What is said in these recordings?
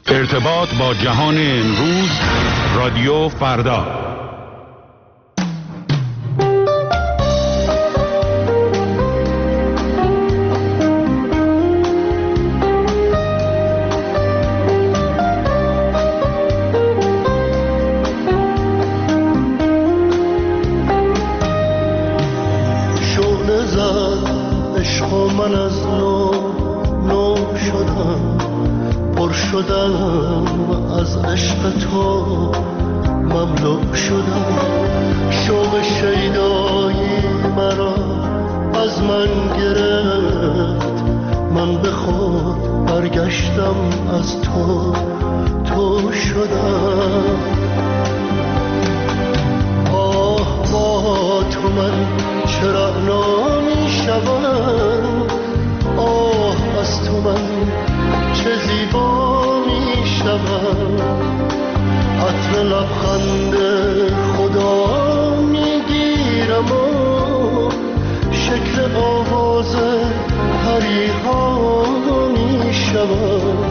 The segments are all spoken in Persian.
ارتباط با جهان امروز، رادیو فردا. شعله زد عشق و من از نو شدم، پر شدم از عشق تو، مملو شدم. شوق شیدایی مرا از من گرفت، من به خود برگشتم از تو شدم. آه با تو من چرا نمی شوم، آه از تو من چه زیبا می شوم. عطر لبخند خدا می گیرم و شکل آواز پریها می شوم.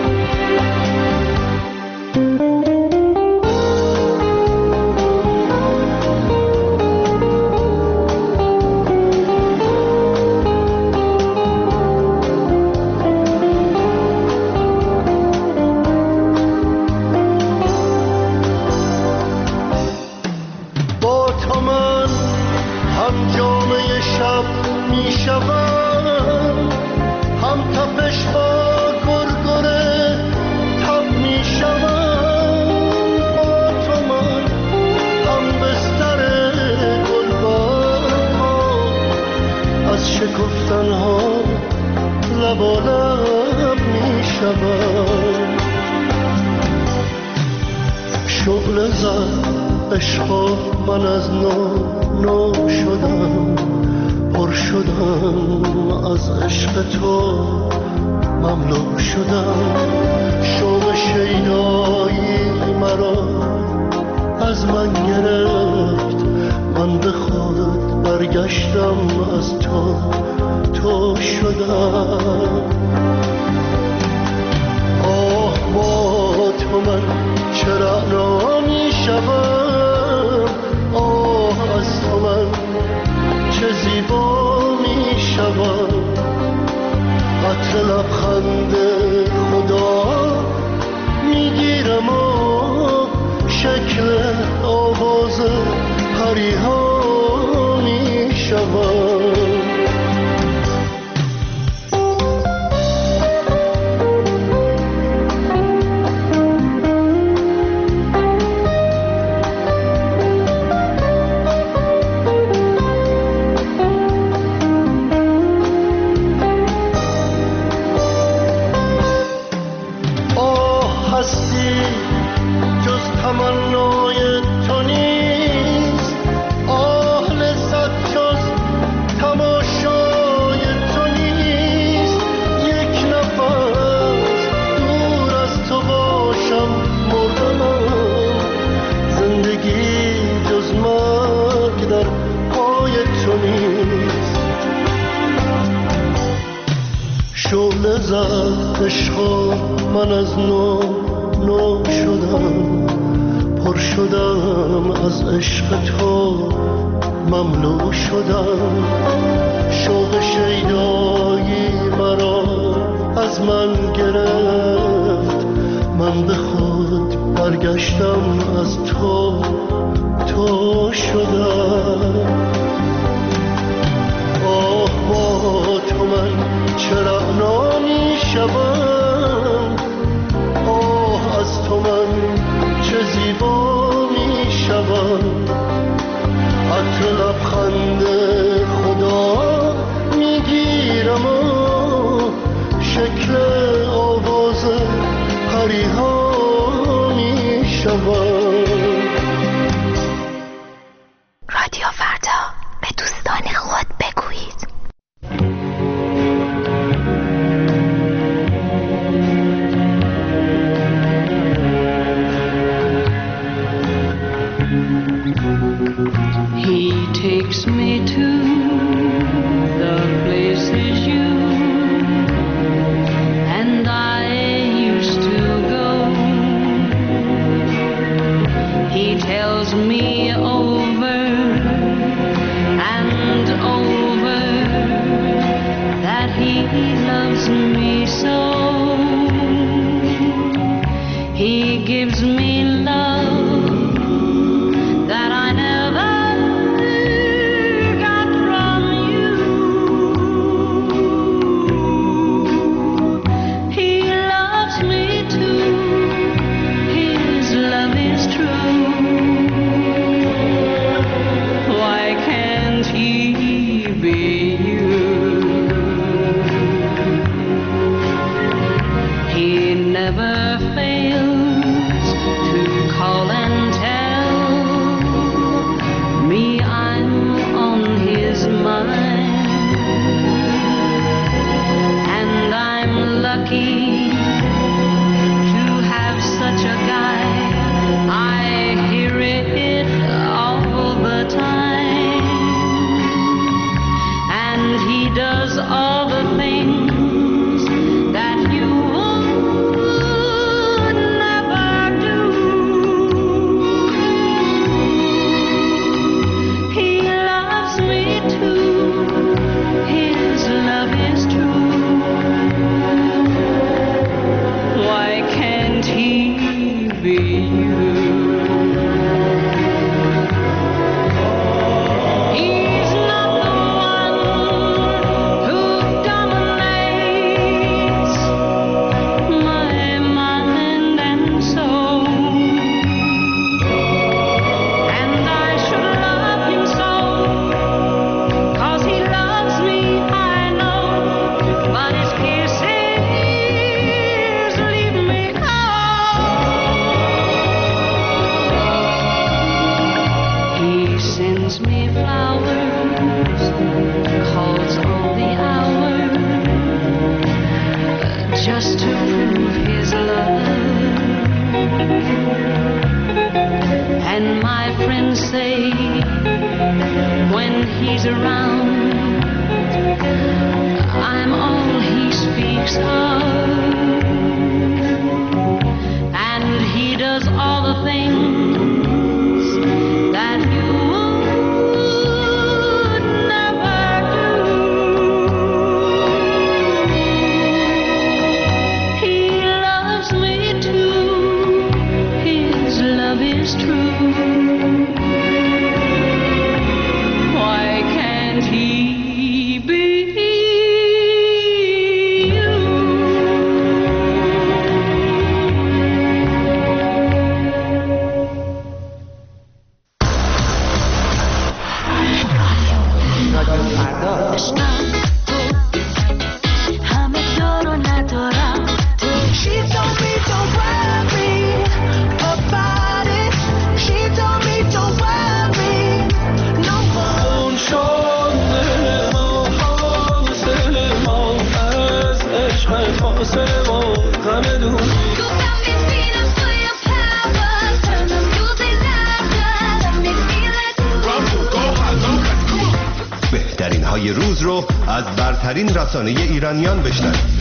شعله زد عشق من از نو شدم، پر شدم از عشق تو، مملو شدم. شوق شیدایی مرا از من گرفت، من به خود برگشتم از تو شدم. آه با تو من چرا نمی شوم، آه از تو من چه زیبا می شوم. عطر لبخند خدا می گیرم و شکل آواز پریها می شوم. شعله زد عشق من از نو شدم، پر شدم از عشق تو، مملو شدم. شوق شیدایی مرا از من گرفت، من به خود برگشتم از تو شدم. آه با تو من چرا نمی شوم، آه از تو من چه زیبا می شوم. عطر لبخند خدا می گیرم و شکل آواز پریها می شوم. رادیو فردا، به دوستان خود بگویید. never fails to call and tell me I'm on his mind, and I'm lucky to have such a guy. I hear it all the time, and he does all the things that you would never do. He loves me too, his love is true. Why can't he be you? He's not the one who dominates my mind and soul, and I should love him so, 'cause he loves me, I know, but his kisses leave me cold. He sends me flowers, calls all the hours, just to prove his love. And my friends say when he's around, I'm all he speaks of, and he does all the things that you would never do. He loves me too, his love is true. Why can't he be you? همه دارو ندارم تو. She told me don't worry about it. She told me don't worry no more. اون شده ما حاصل ما از عشق فاصل ما غم دور. You got me feeling for your power. Turn the music louder. Let me feel it. بهترین های روز رو از برترین رسانه ایرانیان بشنوید.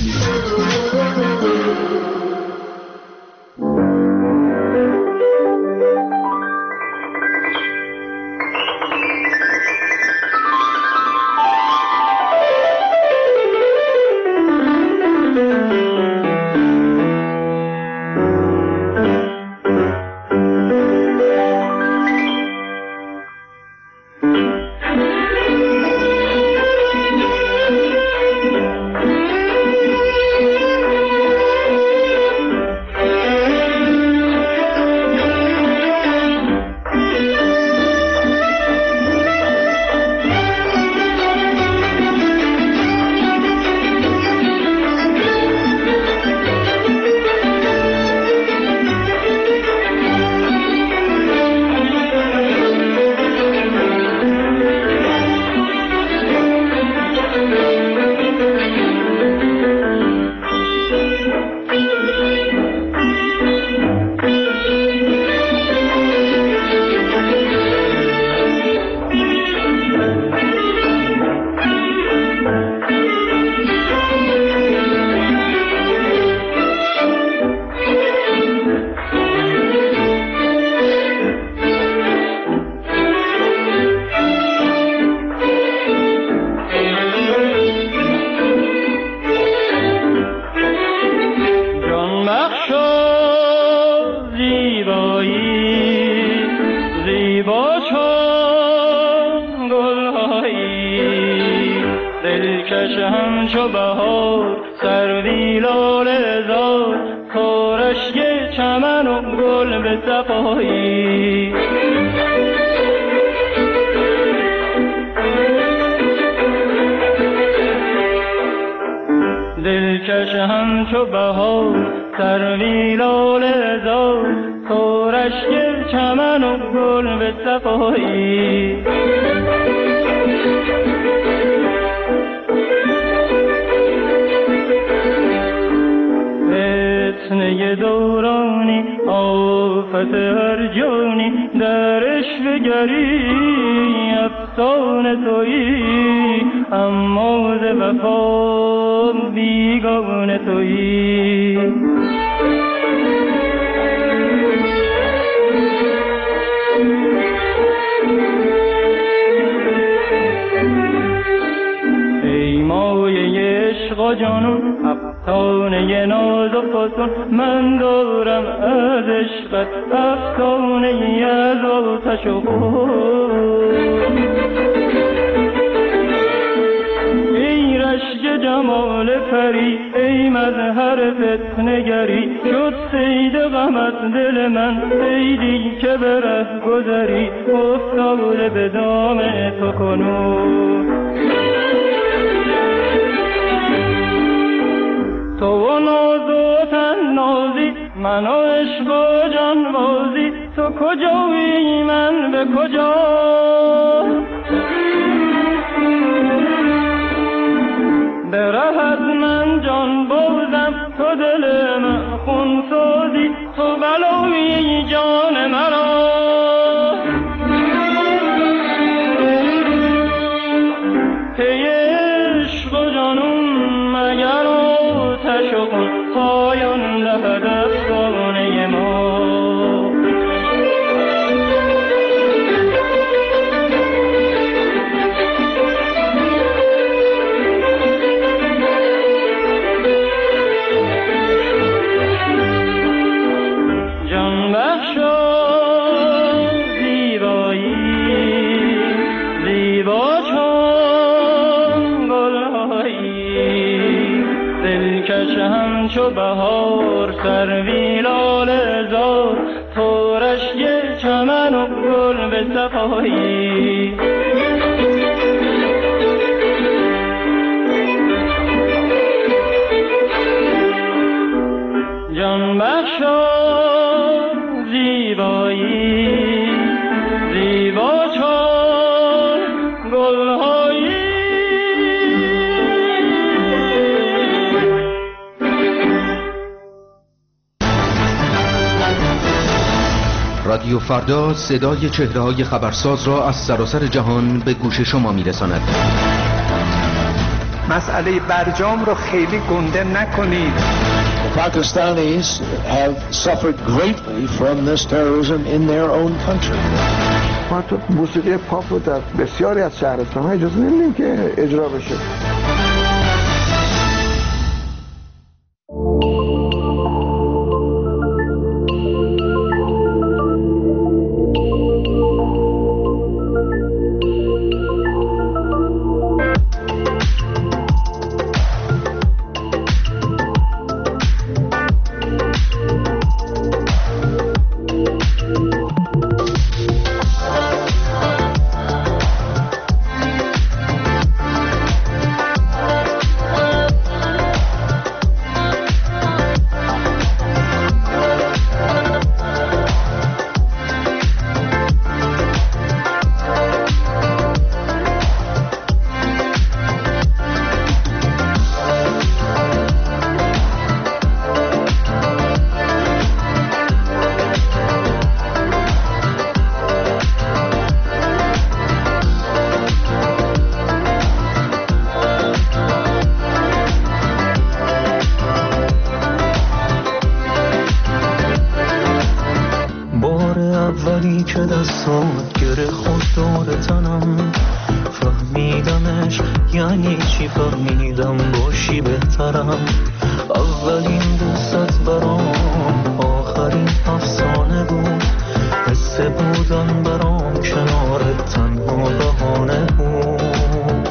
دلکش همچو بهار سروی لاله زار کارش یه چمن و گل به صفایی دلکش همچو بهار سروی لاله زار تو رشک چمن و گل به صفایی فتنه دورانی آفت هر جانی درش بگری افسانه تویی اما ز وفا بیگانه تویی ای مایه عشق و جانون افسانه ناز و فسون من دارم از عشقت افسانه ای از آتش و خون ای رشک جمال پری ای مظهر فتنه‌گری شد صید غمت دل من صیدی که به ره گذری افتاده به دام تو کنون تو و ناز و تنازی من و عشق و جانبازی تو کجایی من به کجا به رهت من جان بازم تو دل من خون سازی تو بلایی جان مرا پی عشق و جانون مگر آتش و خون پایان دهد افسانه ما جان بخشا زیبایی زیبا چون گلهایی دلکش همچو بهار سروی لاله زار تو رشک چمن و گل به صفایی جان بخشا زیبایی زیبا چون گلهایی رادیو فردا صدای چهره‌های خبرساز را از سراسر جهان به گوش شما می‌رساند. مسئله برجام رو خیلی گنده نکنید. Pakistanis have suffered greatly from this terrorism in their own country. ما تو موسیقی پاپ رو در بسیاری از شهرستان‌ها اجازه نمیدیم که اجرا بشه. که دستات گره خود دور تنم فهمیدمش یعنی چی فهمیدم باشی بهترم اولین دوست برام آخرین افسانه بود حس بودن برام کنارت تنها بهانه بود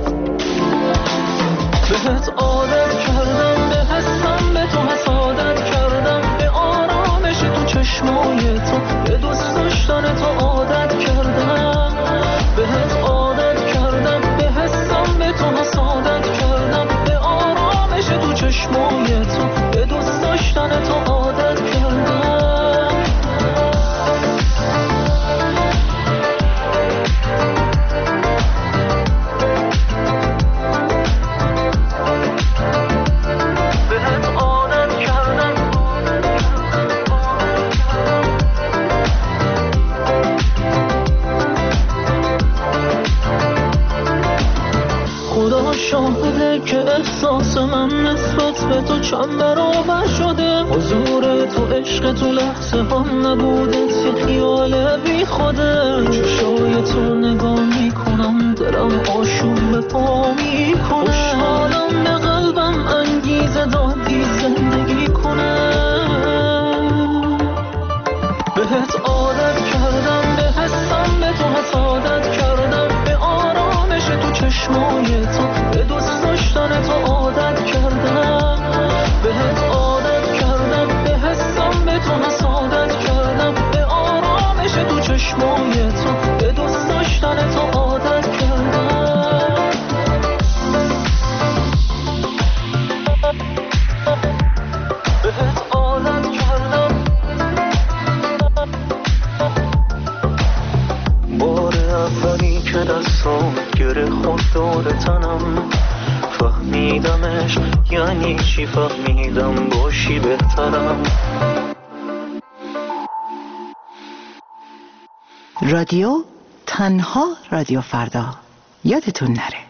بهت عادت کردم به حسم به تو حسادت کردم به آرامش تو چشمای تو به دوست داشتن تو عادت کردم بهت عادت کردم به حسم به تو حسادت کردم به آرامش تو چشمای تو به دوست احساس من نسبت به تو چند برابر شده. حضور تو عشق تو لحظه هم نبوده، یه خیال بی خوده. چشای تو نگاه میکنم دلم آشوب به پا میکنه. خوشحالم به قلبم انگیزه دادی زندگی کنه. بهت عادت کردم، به حسم به تو حسادت کردم، به آرامش تو چشمای تو، به دوست داشتن تو عادت کردم. بهت عادت کردم، به حسم به تو حسادت کردم، به آرامش تو چشمای تو، به دوست داشتن تو عادت کردم. بهت عادت کردم. بار اولی که دستام گره خود دور تنم، فهمیدمش یعنی چی، فهمیدم باشی بهترم. رادیو تنها رادیو فردا، یادتون نره.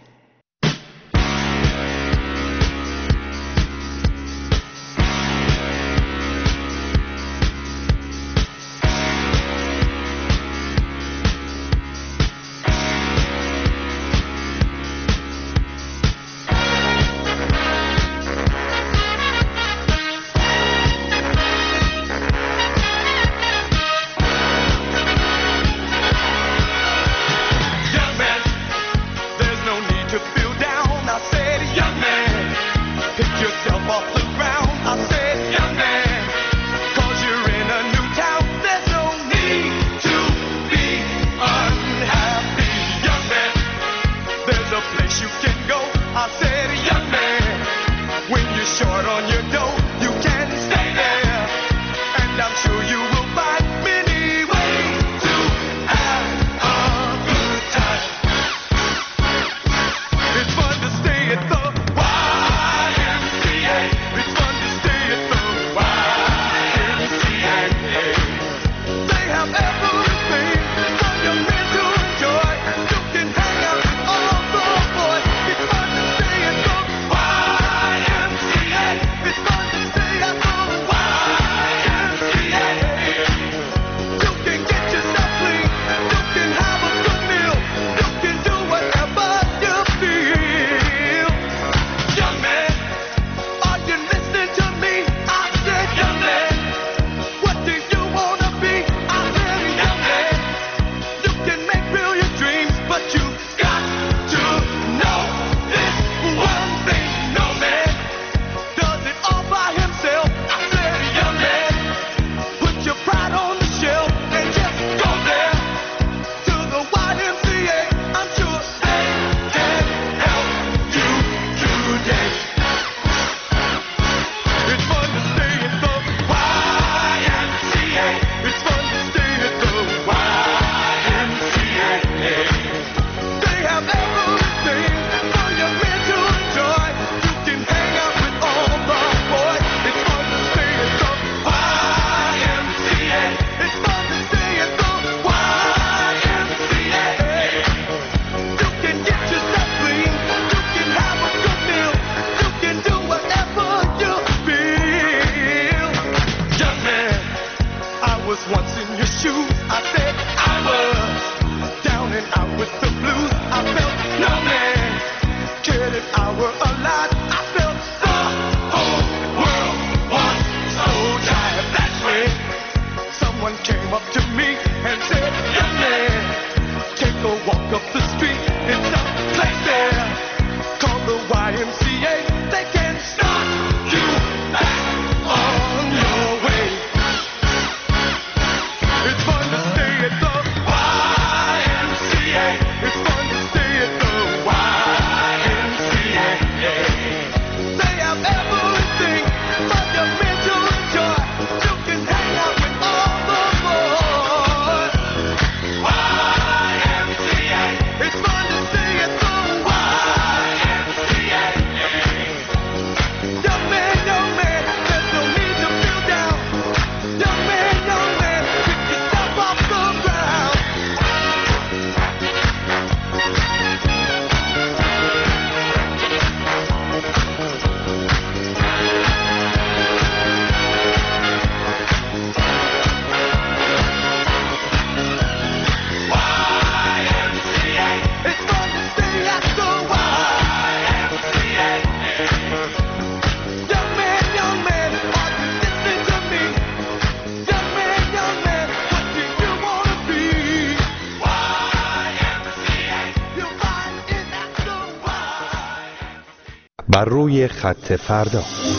بر روی خط فردا.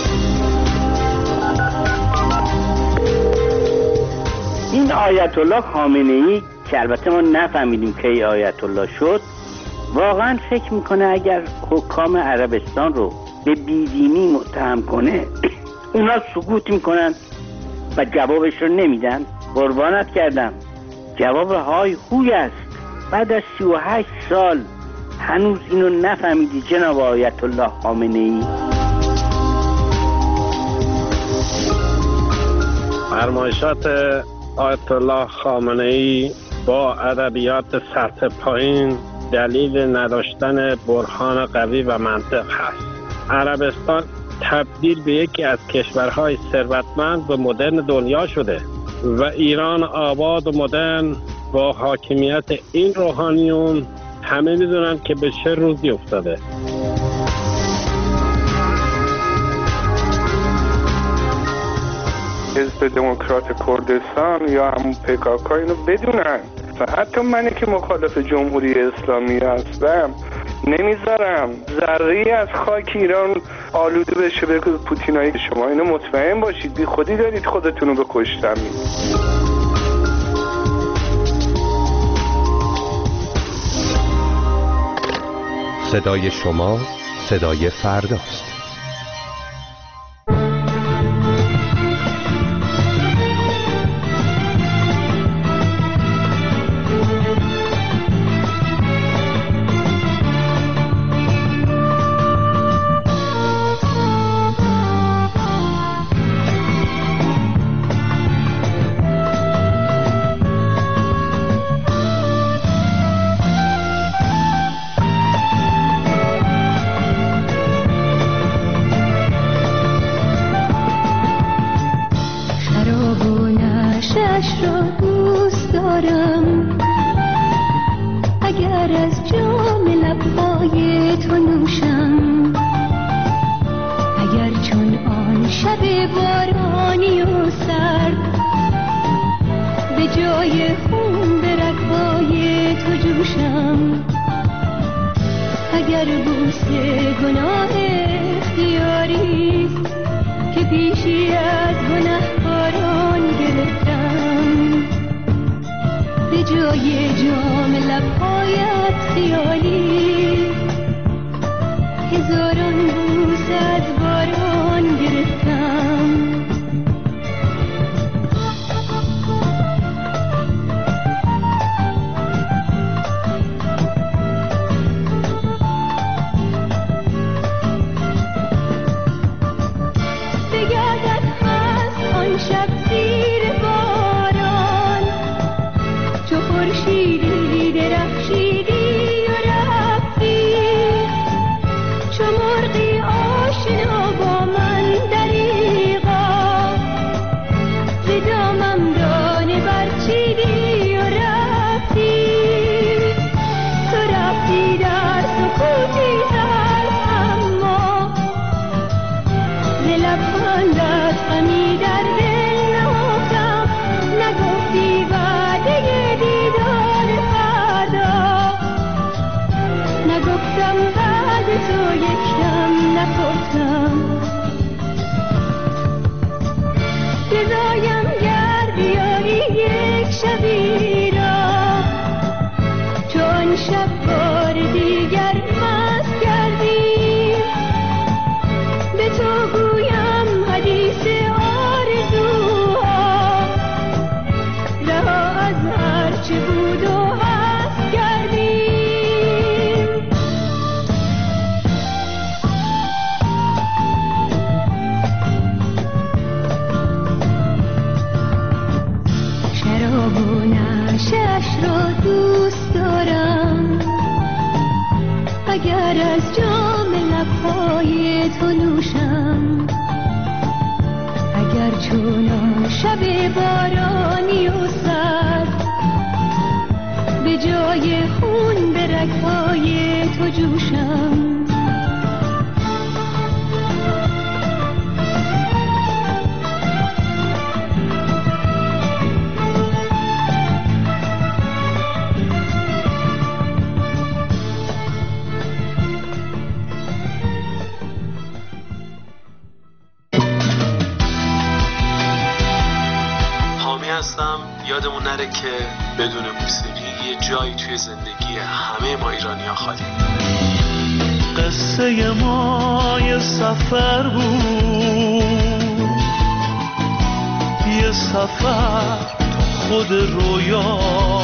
این آیت الله خامنه‌ای که البته ما نفهمیدیم کی آیت الله شد، واقعا فکر میکنه اگر حکام عربستان رو به بیدینی متهم کنه اونا سکوت میکنن و جوابش رو نمیدن. قربانت کردم، جواب های هوی است. بعد از 38 سال هنوز اینو نفهمیدی جناب آیت الله خامنه‌ای؟ فرمایشات آیت الله خامنه‌ای با ادبیات سطح پایین دلیل نداشتن برهان قوی و منطق هست. عربستان تبدیل به یکی از کشورهای ثروتمند و مدرن دنیا شده و ایران آباد و مدرن با حاکمیت این روحانیون همه میدونن که به چه روزی افتاده. حزب دموکرات کردستان یا همون PKK اینو بدونن. حتی منی که مخالف جمهوری اسلامی هستم نمیذارم ذره‌ای از خاک ایران آلوده بشه به پوتینایی. شما اینو مطمئن باشید، بی خودی دارید خودتون رو به کشتن میدید. صدای شما صدای فرداست. هستم. یادمون نره که بدون موسیقی یه جایی توی زندگی همه ما ایرانی‌ها خالی. قصه ما یه سفر بود، یه سفر خود رویا.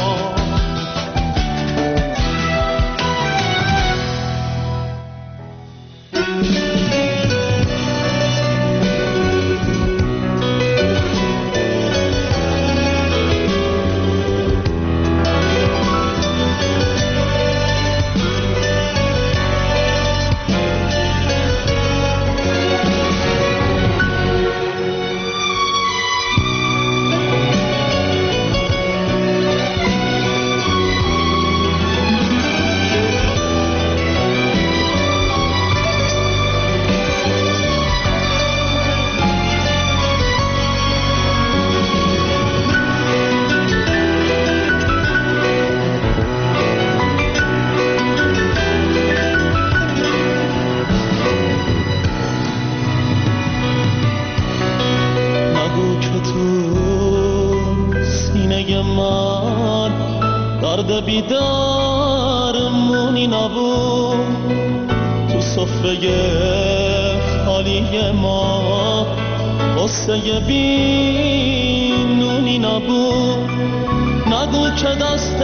بیدارمونی نبود، تو صفحه خالی ما قصه بینونی نبود. نگو که دست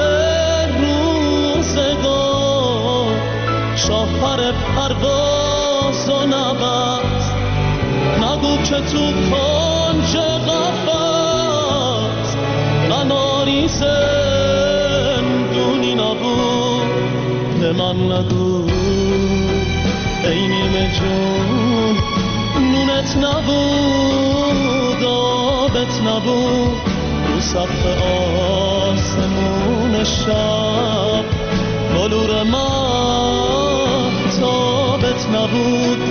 روزگار شاهر پرواز و نبست، نگو که تو کنج قفس قناری زندونی نبود. به من نگو ای نیمه جون نونت نبود، آبت نبود، رو سقف آسمون شب بلور مهتابت نبود.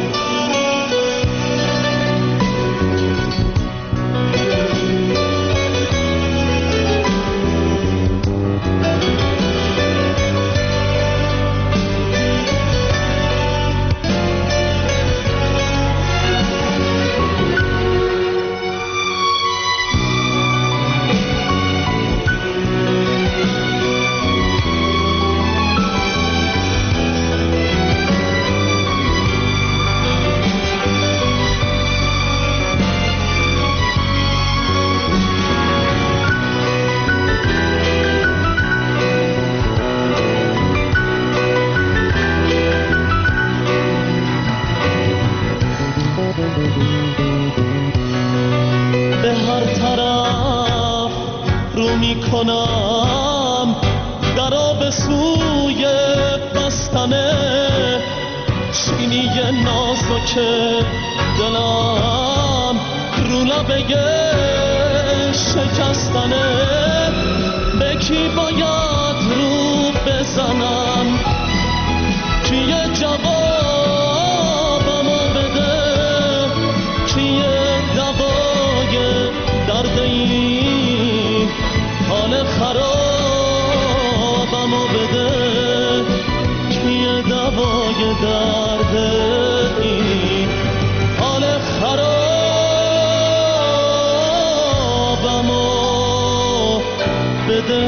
کنم درا به سوی بستنه چینی نازک دلم رو لبه شکستنه. به کی باید رو بزنم کیه جوابمو بده، کیه دوای درد این حال خرابمو بده، کیه دوای درد این حال خرابمو بده.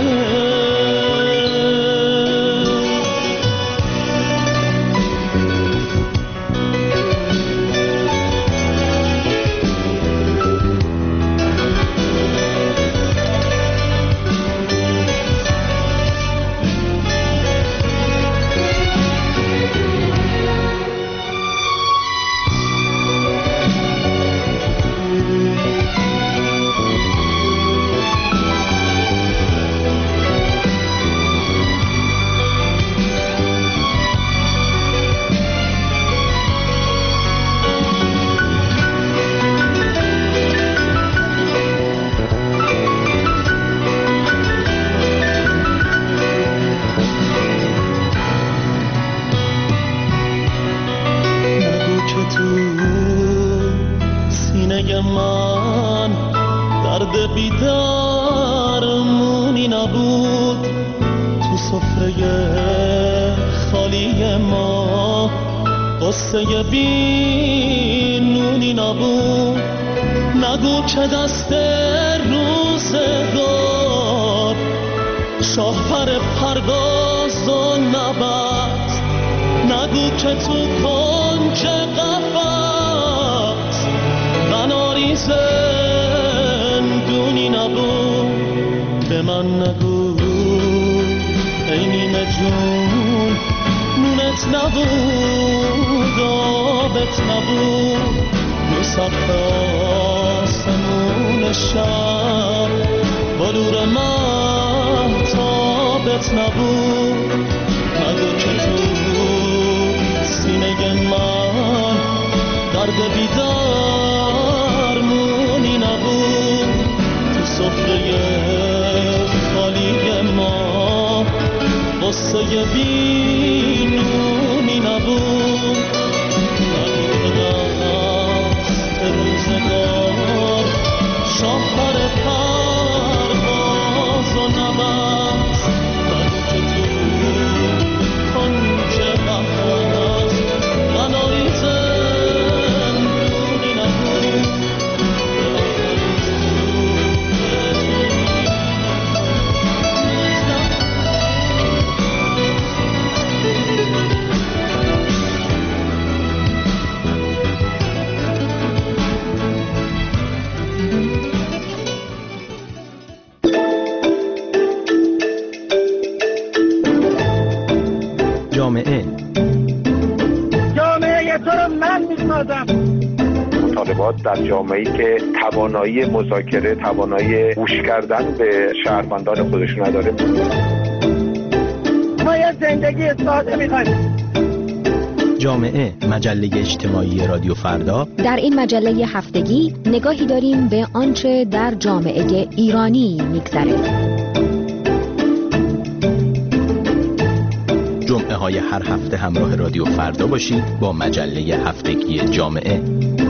من درد بیدارمونی نبود، تو سفره خالی ما قصه بینونی نبود. نگو که دست روزگار شاه پر پرواز و نبست، نگو که تو کنج قفس قناری زندونی نبود. به من نگو ای نیمه جون نونت نبود آبت نبود، رو سقف آسمون شب بلور مهتابت نبود. نگو که تو سینه من درد بیدرمونی نبود، تو سفره خالی ما قصه بینونی نبود. نگو که دست روزگار شاه پر پرواز و نبست، نگو که تو کنج قفس قناری زندونی نبود. جامعه تو رو من میسازم. مطالبات در جامعه‌ای که توانایی مذاکره، توانایی گوش کردن به شهروندان خودش نداره. ما یه زندگی ساده می‌خوایم. جامعه، مجله اجتماعی رادیو فردا. در این مجله هفتگی نگاهی داریم به آنچه در جامعه ایرانی می‌گذره. جمعه های هر هفته همراه رادیو فردا باشید با مجله هفتگی جامعه.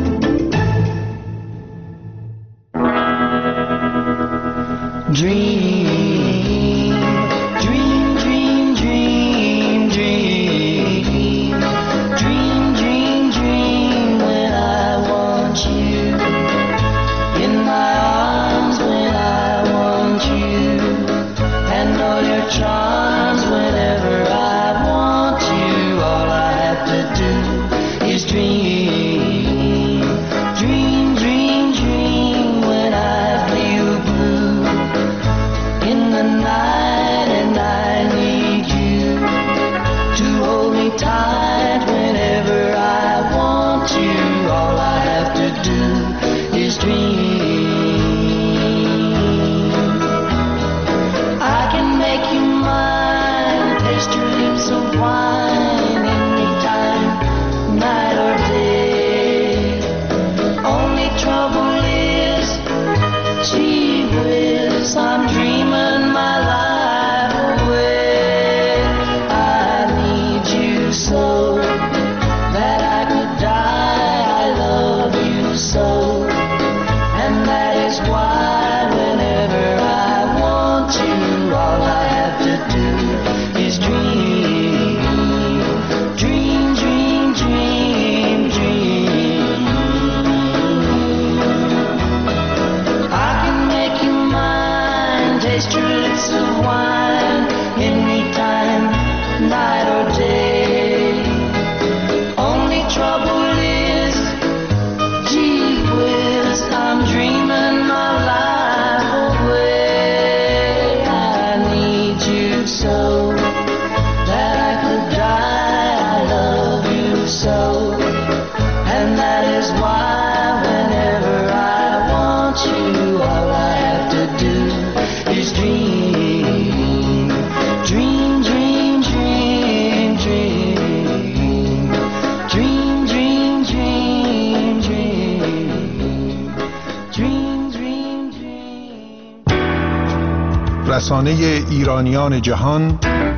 رسانه ایرانیان جهان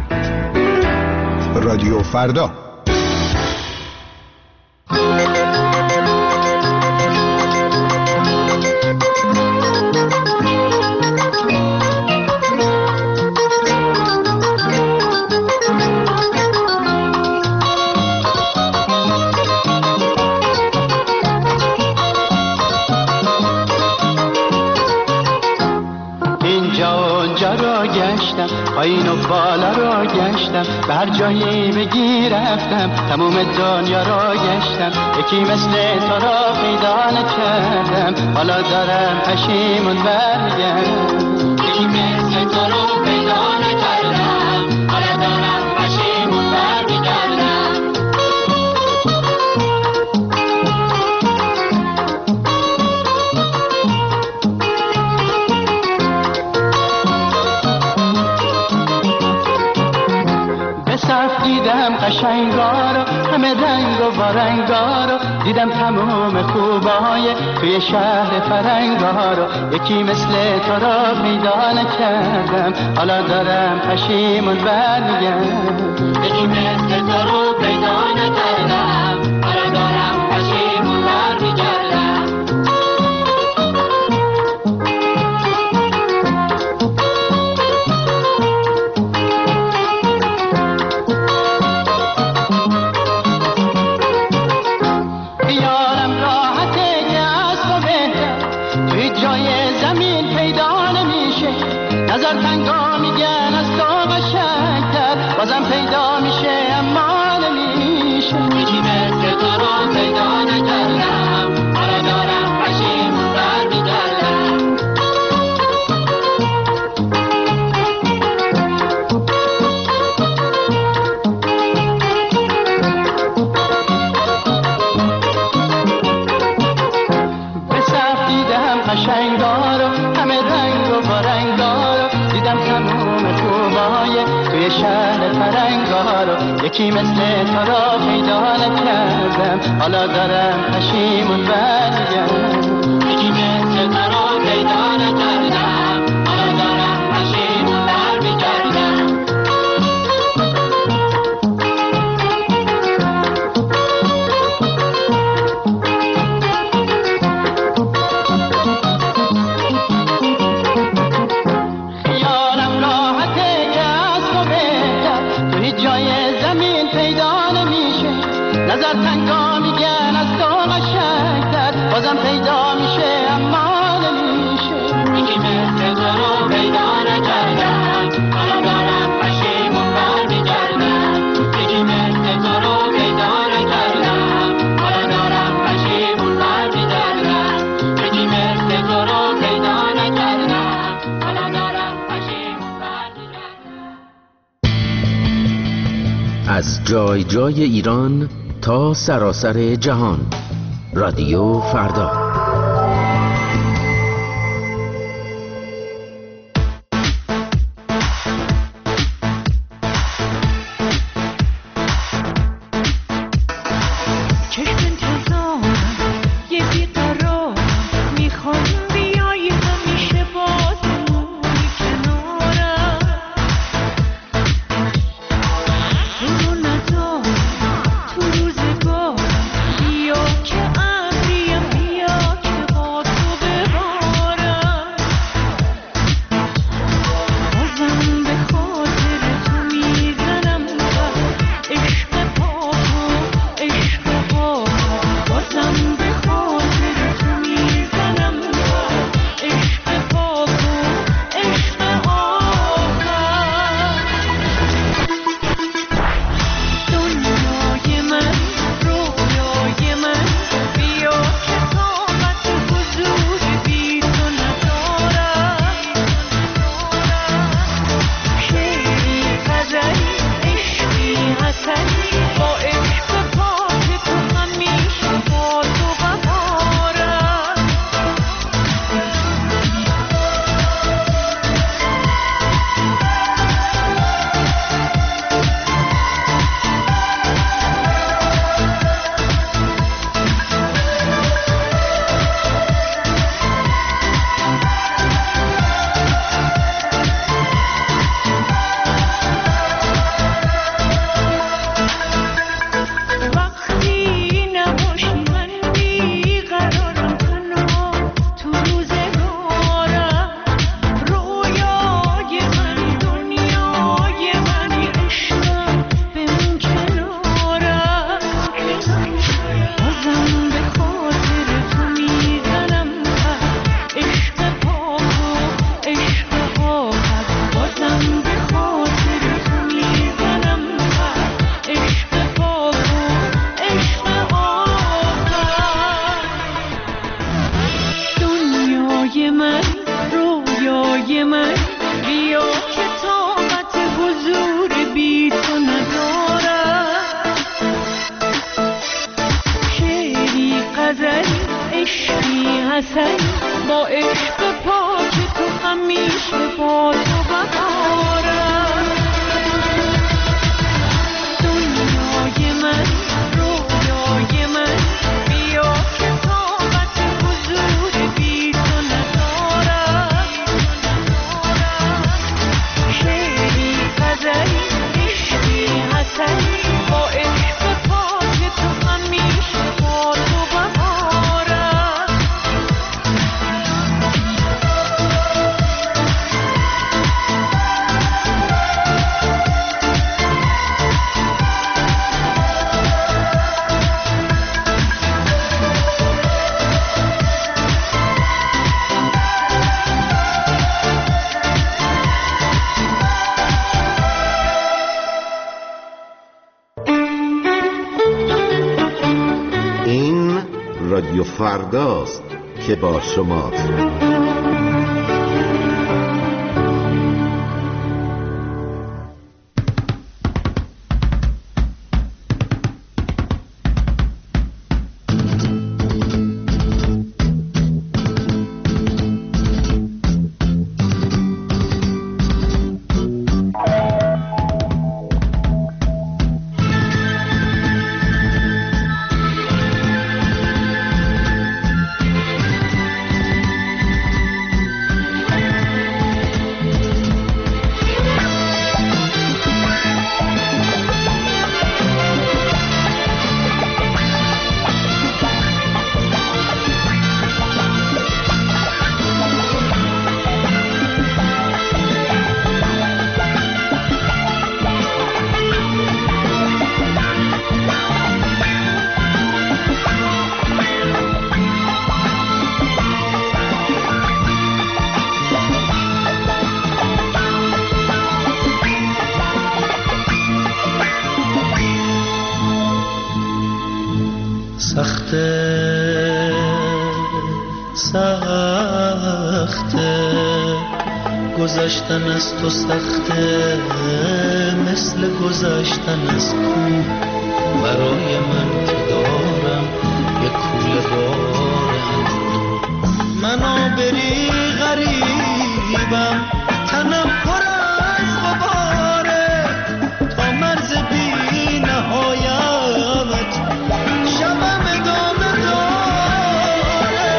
رادیو فردا. گشتم، پایین و بالا را گشتم، به هر جایی بگی رفتم، تموم دنیا را گشتم، یکی مثل تو را پیدا نکردم، حالا دارم پشیمون برمیگردم. یکی مثل تو رو پیدا نکردم، حالا دارم پشیمون برمیگردم. دیدم قشنگا رو، همه رنگ و وارنگا رو، دیدم تمام خوبای توی شهر فرنگا رو، یکی مثل تو را پیدا نکردم، حالا دارم پشیمون برمیگردم. یکی مثل تو رو پیدا نکردم، حالا دارم پشیمون برمیگردم. نظر تنگا میگن از تو قشنگتر، بازم پیدا میشه اما نمیشه. یکی مثل تو رو پیدا نکردم، حالا دارم پشیمون برمیگردم. به صف دیدم قشنگا رو، همه رنگ و وارنگا رو، دیدم تموم خوبای توی شهر فرنگا رو، یکی مثل تو را پیدا نکردم، حالا دارم پشیمون برمیگردم. یکی مثل تو را پیدا نکردم، حالا دارم پشیمون برمیگردم. نظر تنگا میگن از تو قشنگتر، بازم پیدا میشه اما نمیشه. یکی مثل تو رو پیدا نکردم، حالا دارم پشیمون برمیگردم. یکی مثل تو رو پیدا نکردم، حالا دارم پشیمون برمیگردم. یکی مثل تو رو پیدا نکردم، حالا دارم پشیمون برمیگردم. از جای جای ایران تا سراسر جهان، رادیو فردا. بیا که ابریم بیا دنیای من بیا که طاقت حضور بی تو ندارم. شعری غزلی عشقی حسنی با عشق پاک تو همیشه با تو بهارم. دنیای من رویای من بیا که طاقت حضور بی تو ندارم. شعری غزلی عشقی حسنی با عشق پاک تو همیشه با تو بهارم. این رادیو فرداست که با شماست. سخته گذشتن از تو سخته، مثل گذشتن از کوه. برای من که دارم یک کوله بارم، من آبری غریبم، تنم پر از غباره، تا مرز بی نهایت شبم ادامه داره.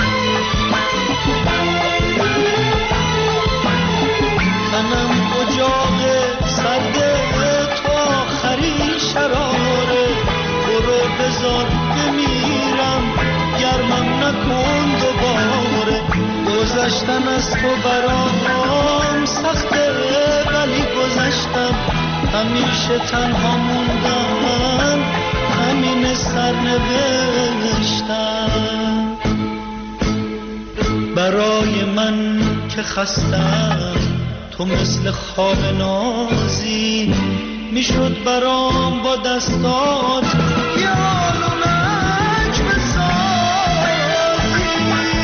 تنم اجاق سرد تو آخرین شراره، برو بذار بمیرم گرمم نکن دوباره. گذشتن از تو برام سخته ولی گذشتم، همیشه تنها موندم، همین سرنوشتم. برای من که خستم تو مثل خواب نازی، میشد برام با دستات یارونک بسازی.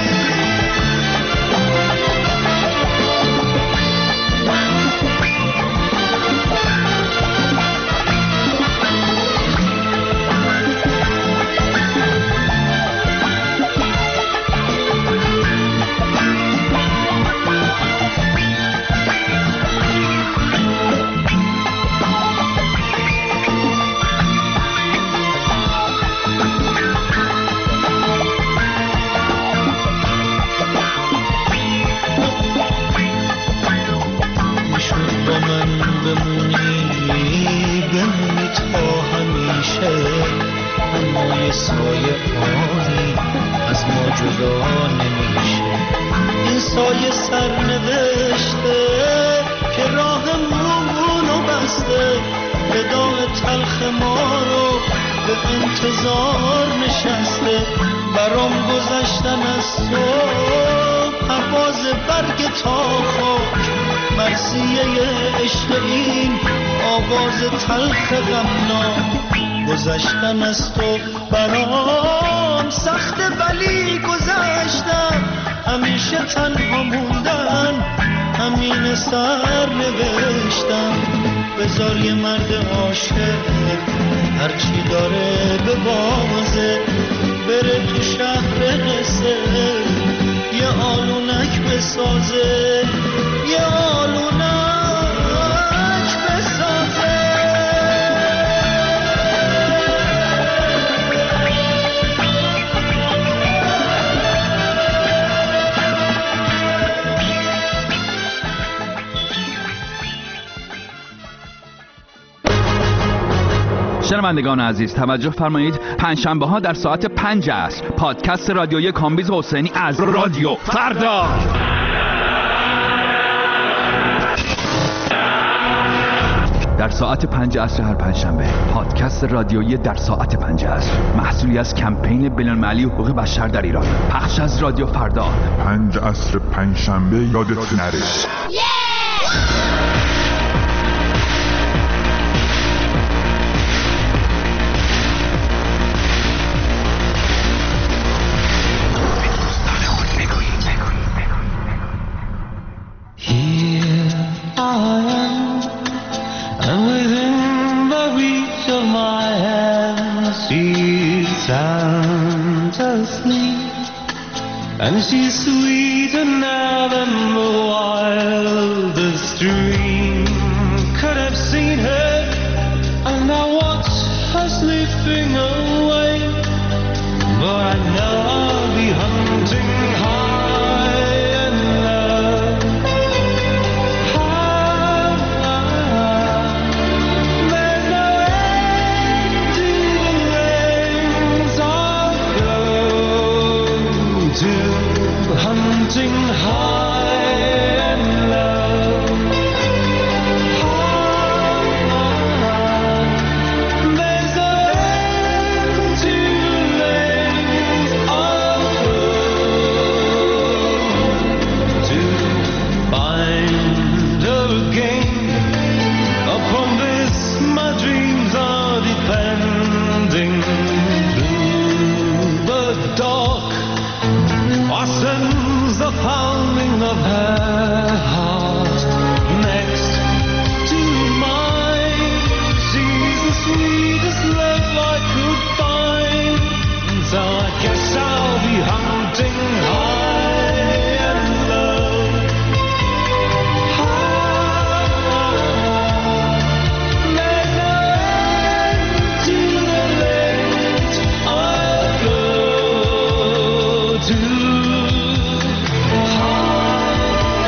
سایه آنی از ما جدا نمیشه، این سایه سرنوشته که راهمونو بسته، وداع تلخ ما رو به انتظار نشسته. برام گذشتن از تو پرواز برگ تا خاک، مرثیه عشق این آواز تلخ غمناک. گذشتن از تو برام سخته ولی گذشتم، همیشه تنها موندن، سر نوشتم بذار یه مرد عاشق هرچی داره به بازه بره تو شهر قصه یه آلونک بسازه یه آلونک بسازه. شنوندگان عزیز توجه فرمایید، پنجشنبه ها در ساعت 5 عصر پادکست رادیویی کامبیز حسینی از رادیو فردا. در ساعت 5 عصر هر پنجشنبه پادکست رادیویی در ساعت 5 عصر محصولی از کمپین بین‌المللی حقوق بشر در ایران، پخش از رادیو فردا. 5 عصر پنجشنبه یادت نره. And she's sweeter now than the wildest dream could have seen her. And I watch her slipping away, but I know I'll be hunting high and low. There's no end to the lengths I'll go to, hunting high and low. There's no end to the lengths I'll go to find her again. Upon this my dreams are depending. Through the dark sends the pounding of her heart next to mine. She's the sweetest love I could find, so I guess I'll be hunting high and low. There's no end to the length I'll go to.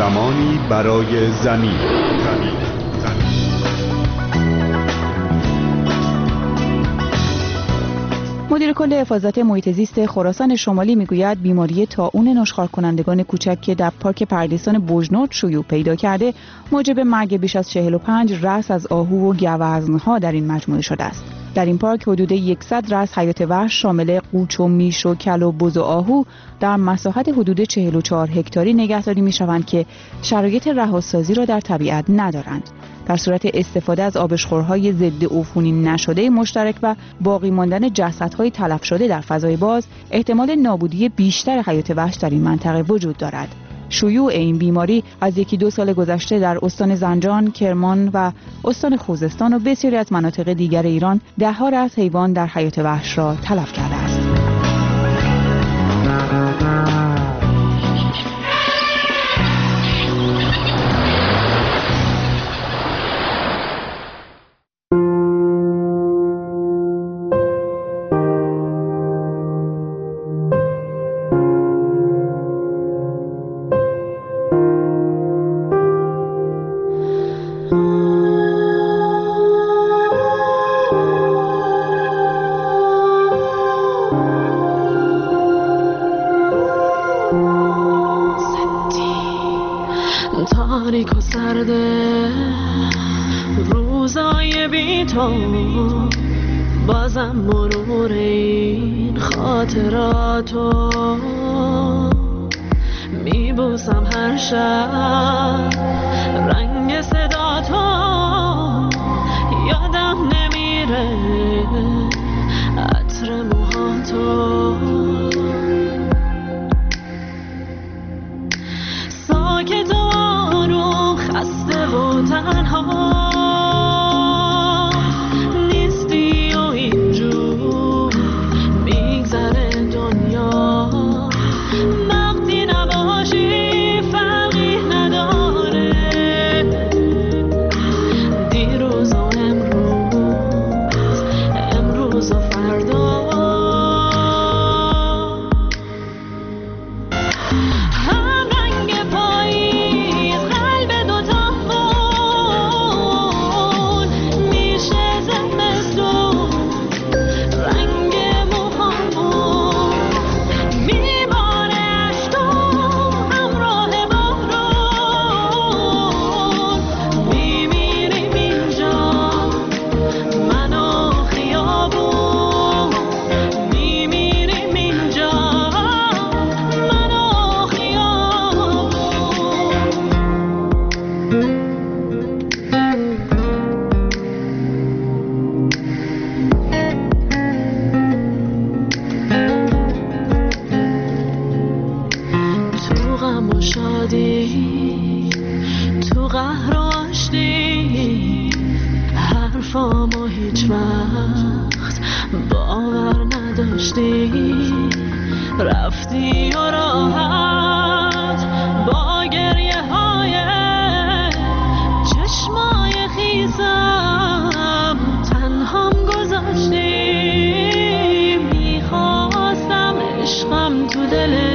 زمانی برای زمین. مدیر کل حفاظت محیط زیست خراسان شمالی میگوید بیماری طاعون نشخوار کنندگان کوچک که در پارک پردیسان بوجنورد شیوع پیدا کرده موجب مرگ بیش از 45 رأس از آهو و گوزن‌ها در این مجموعه شده است. در این پارک حدود 100 رأس حیات وحش شامل قوچ و میش و کل و بز و آهو در مساحت حدود 44 هکتاری نگهداری میشوند که شرایط رهاسازی را در طبیعت ندارند. در صورت استفاده از آبشخورهای ضد عفونی نشده مشترک و باقی ماندن جسدهای تلف شده در فضای باز، احتمال نابودی بیشتر حیات وحش در این منطقه وجود دارد. شیوع این بیماری از 1-2 سال گذشته در استان زنجان، کرمان و استان خوزستان و بسیاری از مناطق دیگر ایران ده‌ها رأس حیوان در حیات وحش را تلف کرده است. تاریک و سرده روزای بی تو، بازم مرور این خاطراتو میبوسم هر شب، رنگ صدا تو یادم نمیره، عطر موهاتو ساکت و آروم، خسته و تنها نیستی و اینجور میگذره دنیا، وقتی نباشی فرقی نداره، دیروز و امروز و فردا، تو قهر و آشتی، حرفامو هیچ وقت باور نداشتی، رفتی و راحت با گریه های چشمای خیزم تنهام گذاشتی، میخواستم عشقم تو دل